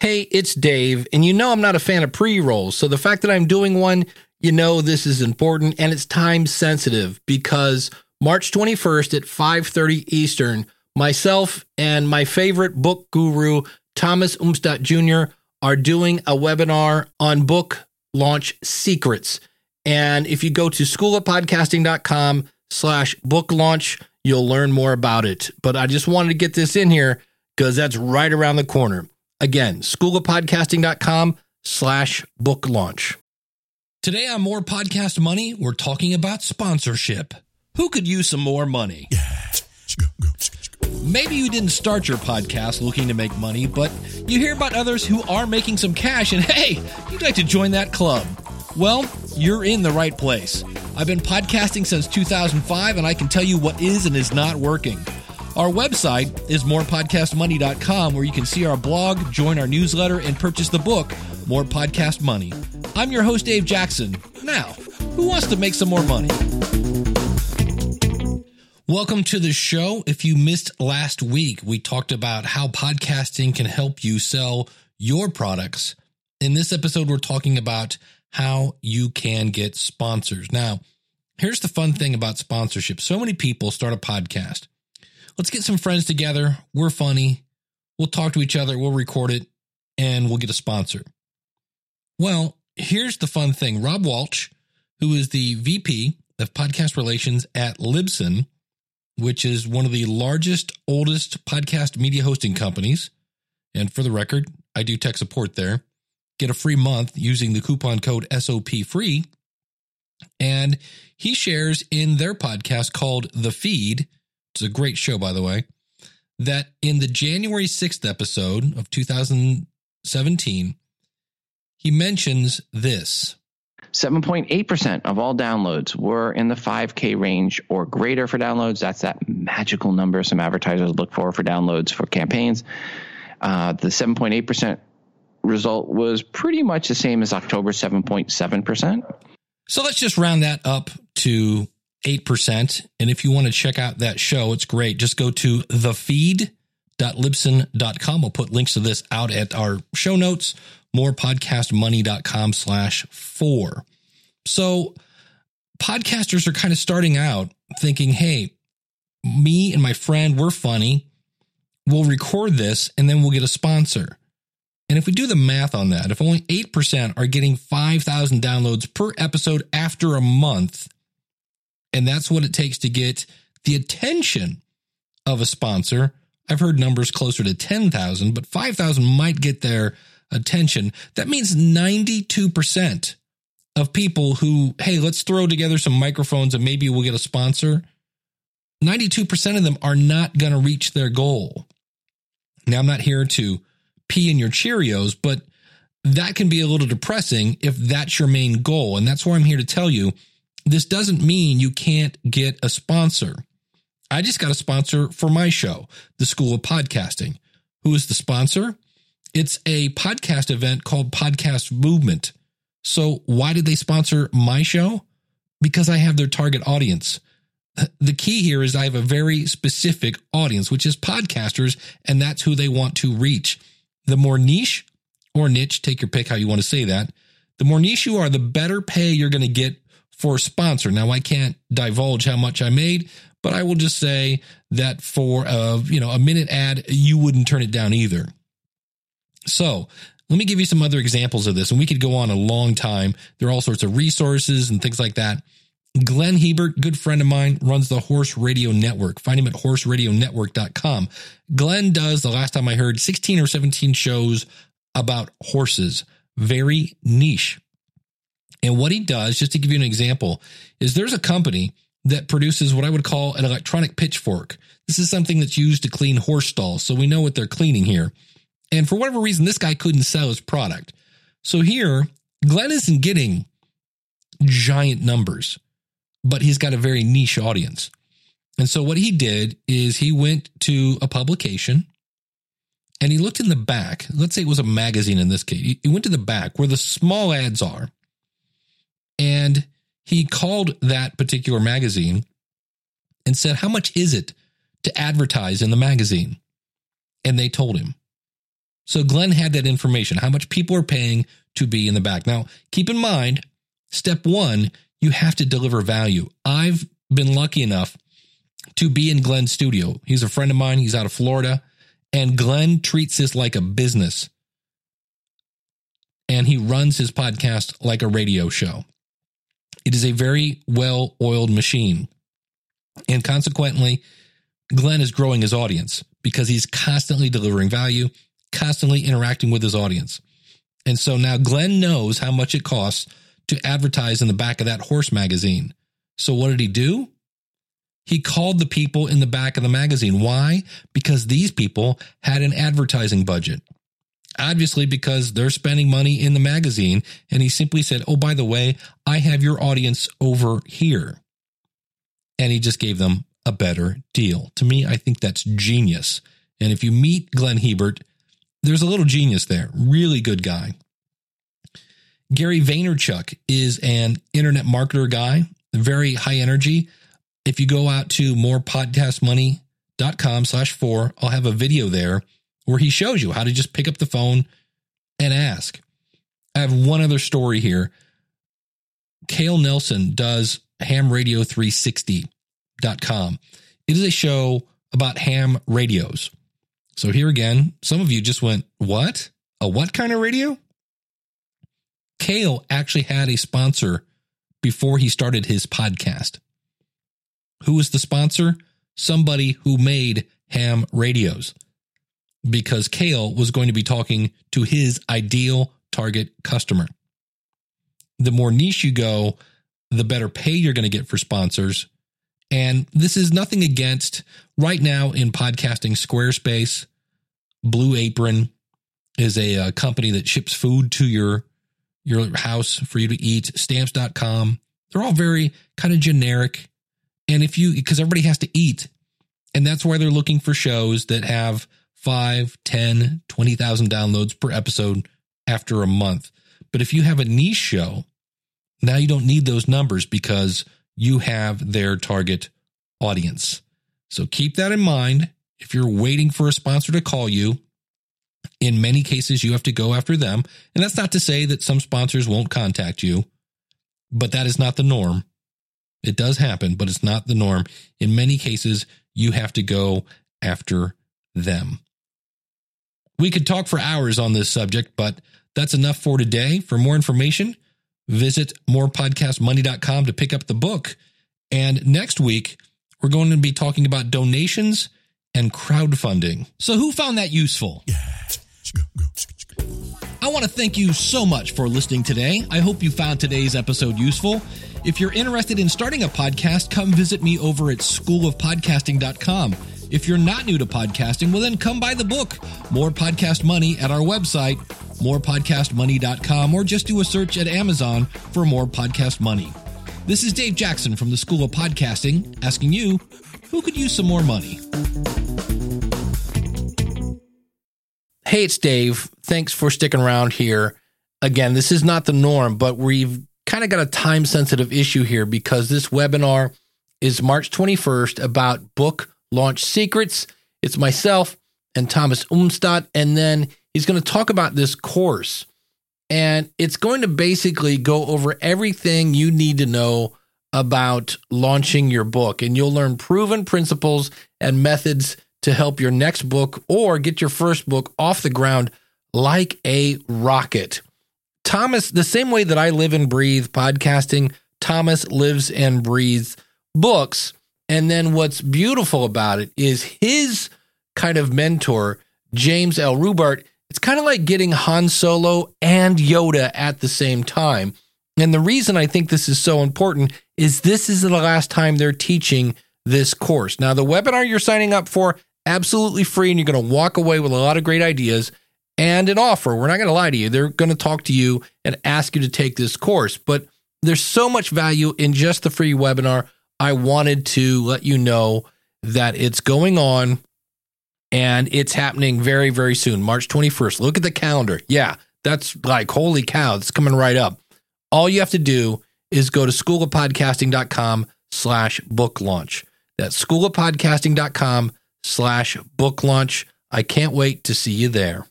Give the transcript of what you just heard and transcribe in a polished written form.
Hey, it's Dave, and you know I'm not a fan of pre-rolls, so the fact that I'm doing one, you know this is important, and it's time sensitive because March 21st at 5:30 Eastern, myself and my favorite book guru, Thomas Umstattd Jr., are doing a webinar on book launch secrets. And if you go to schoolofpodcasting.com/book launch, you'll learn more about it. But I just wanted to get this in here because that's right around the corner. Again, schoolofpodcasting.com/book launch. Today on More Podcast Money, we're talking about sponsorship. Who could use some more money? Maybe you didn't start your podcast looking to make money, but you hear about others who are making some cash and hey, you'd like to join that club. Well, you're in the right place. I've been podcasting since 2005 and I can tell you what is and is not working. Our website is morepodcastmoney.com where you can see our blog, join our newsletter, and purchase the book, More Podcast Money. I'm your host, Dave Jackson. Now, who wants to make some more money? Welcome to the show. If you missed last week, we talked about how podcasting can help you sell your products. In this episode, we're talking about how you can get sponsors. Now, here's the fun thing about sponsorship. So many people start a podcast. Let's get some friends together. We're funny. We'll talk to each other. We'll record it and we'll get a sponsor. Well, here's the fun thing. Rob Walsh, who is the VP of Podcast Relations at Libsyn, which is one of the largest, oldest podcast media hosting companies. And for the record, I do tech support there. Get a free month using the coupon code SOPFREE. And he shares in their podcast called The Feed, it's a great show, by the way, that in the January 6th episode of 2017, he mentions this. 7.8% of all downloads were in the 5K range or greater for downloads. That's that magical number some advertisers look for downloads for campaigns. The 7.8% result was pretty much the same as October 7.7%. So let's just round that up to 8%. And if you want to check out that show, it's great. Just go to thefeed.libsyn.com. We'll put links to this out at our show notes, morepodcastmoney.com/4. So podcasters are kind of starting out thinking, hey, me and my friend, we're funny. We'll record this and then we'll get a sponsor. And if we do the math on that, if only 8% are getting 5,000 downloads per episode after a month, and that's what it takes to get the attention of a sponsor. I've heard numbers closer to 10,000, but 5,000 might get their attention. That means 92% of people who, hey, let's throw together some microphones and maybe we'll get a sponsor. 92% of them are not going to reach their goal. Now, I'm not here to pee in your Cheerios, but that can be a little depressing if that's your main goal. And that's why I'm here to tell you, this doesn't mean you can't get a sponsor. I just got a sponsor for my show, The School of Podcasting. Who is the sponsor? It's a podcast event called Podcast Movement. So why did they sponsor my show? Because I have their target audience. The key here is I have a very specific audience, which is podcasters, and that's who they want to reach. The more niche or niche, take your pick how you want to say that, the more niche you are, the better pay you're going to get for a sponsor. Now, I can't divulge how much I made, but I will just say that for a minute ad, you wouldn't turn it down either. So let me give you some other examples of this, and we could go on a long time. There are all sorts of resources and things like that. Glenn Hebert, good friend of mine, runs the Horse Radio Network. Find him at horseradionetwork.com. Glenn does, the last time I heard, 16 or 17 shows about horses. Very niche. And what he does, just to give you an example, is there's a company that produces what I would call an electronic pitchfork. This is something that's used to clean horse stalls, so we know what they're cleaning here. And for whatever reason, this guy couldn't sell his product. So here, Glenn isn't getting giant numbers, but he's got a very niche audience. And so what he did is he went to a publication and he looked in the back. Let's say it was a magazine in this case. He went to the back where the small ads are. And he called that particular magazine and said, how much is it to advertise in the magazine? And they told him. So Glenn had that information, how much people are paying to be in the back. Now, keep in mind, step one, you have to deliver value. I've been lucky enough to be in Glenn's studio. He's a friend of mine. He's out of Florida. And Glenn treats this like a business. And he runs his podcast like a radio show. It is a very well-oiled machine. And consequently, Glenn is growing his audience because he's constantly delivering value, constantly interacting with his audience. And so now Glenn knows how much it costs to advertise in the back of that horse magazine. So what did he do? He called the people in the back of the magazine. Why? Because these people had an advertising budget. Obviously, because they're spending money in the magazine. And he simply said, oh, by the way, I have your audience over here. And he just gave them a better deal. To me, I think that's genius. And if you meet Glenn Hebert, there's a little genius there. Really good guy. Gary Vaynerchuk is an internet marketer guy, very high energy. If you go out to morepodcastmoney.com/4, I'll have a video there where he shows you how to just pick up the phone and ask. I have one other story here. Cale Nelson does hamradio360.com. It is a show about ham radios. So here again, some of you just went, what? A what kind of radio? Cale actually had a sponsor before he started his podcast. Who was the sponsor? Somebody who made ham radios. Because Cale was going to be talking to his ideal target customer. The more niche you go, the better pay you're going to get for sponsors. And this is nothing against right now in podcasting, Squarespace. Blue Apron is a company that ships food to your house for you to eat. Stamps.com. They're all very kind of generic. And because everybody has to eat, and that's why they're looking for shows that have 5, 10, 20,000 downloads per episode after a month. But if you have a niche show, now you don't need those numbers because you have their target audience. So keep that in mind. If you're waiting for a sponsor to call you, in many cases, you have to go after them. And that's not to say that some sponsors won't contact you, but that is not the norm. It does happen, but it's not the norm. In many cases, you have to go after them. We could talk for hours on this subject, but that's enough for today. For more information, visit morepodcastmoney.com to pick up the book. And next week, we're going to be talking about donations and crowdfunding. So who found that useful? I want to thank you so much for listening today. I hope you found today's episode useful. If you're interested in starting a podcast, come visit me over at schoolofpodcasting.com. If you're not new to podcasting, well then come buy the book, More Podcast Money, at our website, morepodcastmoney.com, or just do a search at Amazon for More Podcast Money. This is Dave Jackson from the School of Podcasting, asking you, who could use some more money? Hey, it's Dave. Thanks for sticking around here. Again, this is not the norm, but we've kind of got a time-sensitive issue here because this webinar is March 21st about book launch secrets. It's myself and Thomas Umstadt, and then he's going to talk about this course. And it's going to basically go over everything you need to know about launching your book. And you'll learn proven principles and methods to help your next book or get your first book off the ground like a rocket. Thomas, the same way that I live and breathe podcasting, Thomas lives and breathes books. And then what's beautiful about it is his kind of mentor, James L. Rubart. It's kind of like getting Han Solo and Yoda at the same time. And the reason I think this is so important is this is the last time they're teaching this course. Now, the webinar you're signing up for, absolutely free, and you're going to walk away with a lot of great ideas and an offer. We're not going to lie to you. They're going to talk to you and ask you to take this course. But there's so much value in just the free webinar. I wanted to let you know that it's going on and it's happening very, very soon, March 21st. Look at the calendar. Yeah, that's like, holy cow, it's coming right up. All you have to do is go to schoolofpodcasting.com/book launch. That's schoolofpodcasting.com/book launch. I can't wait to see you there.